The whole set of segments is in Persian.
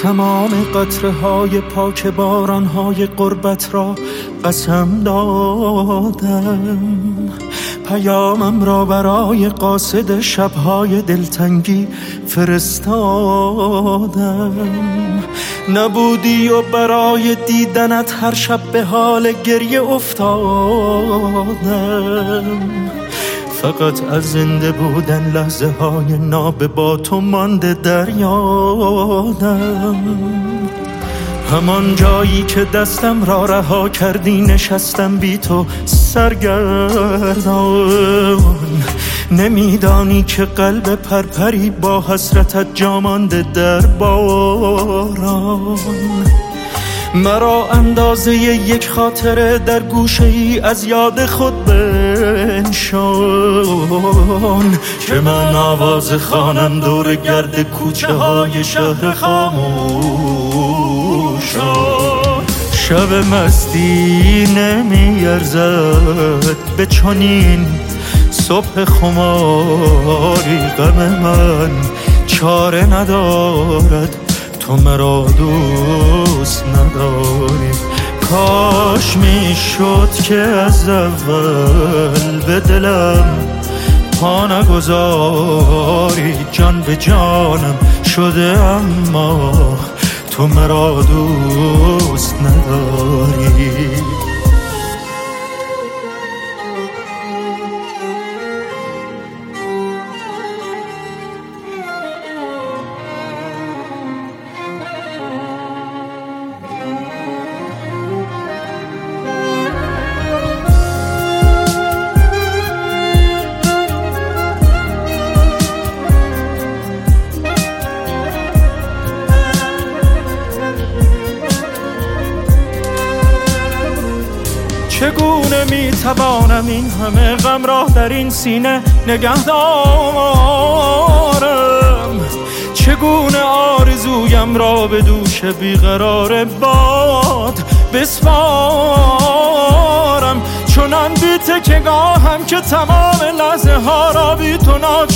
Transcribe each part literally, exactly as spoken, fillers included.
تمام قطره های پاک باران های غربت را قسم دادم، پیامم را برای قاصد شبهای دلتنگی فرستادم. نبودی و برای دیدنت هر شب به حال گریه افتادم. فقط از زنده بودن لحظه های ناب با تو مانده در یادم. همان جایی که دستم را رها کردی نشستم بی تو سرگردان. نمیدانی که قلب پرپری با حسرتت جا مانده در باران. مرا اندازه یک خاطره در گوشه ای از یاد خود بنشان که من آواز خوانم دور گرد کوچه های شهر خاموشان. شب مستی نمیارزد به چنین صبح خماری. غم من چاره ندارد تو مرا دوست نداری. کاش میشد که از اول به دلم پا نگذاری. جان به جانم شده اما تو مرا دوست نداری. چگونه میتوانم این همه غم را در این سینه نگه دارم؟ چگونه آرزویم را به دوش بیقرار باد بسپارم؟ چنان بی تکیه‌گاهم که تمام لحظه ها را بی تو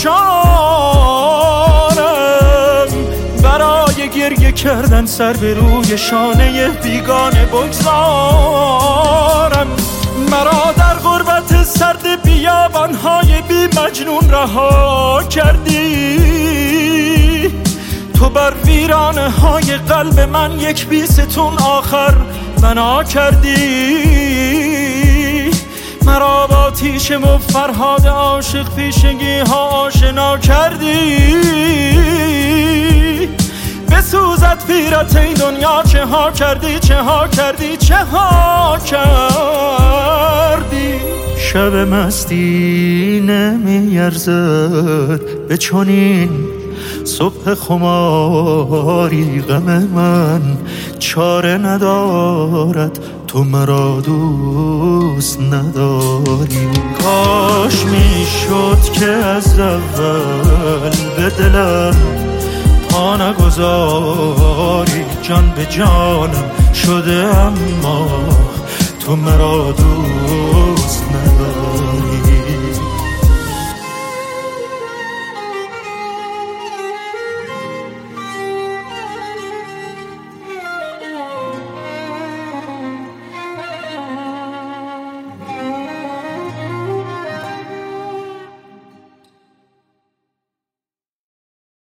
ناچارم. برای گریه کردن سر به روی شانه بیگانه بگذارم. مرا در غربت سرد بیابانهای بی مجنون رها کردی. تو بر ویرانه های قلب من یک بیستون آخر بنا کردی. مرا با تیشه و فرهاد عاشق پیشگی ها آشنا کردی. بسوزد پیرت این دنیا چه ها کردی، چه ها کردی، چه ها کردی. شب مستی نمیارزد به چنین صبح خماری. غم من چاره ندارد تو مرا دوست نداری. کاش میشد که از اول به دلم پا نگذاری. جان به جانم شده اما تو مرا دوست نداری.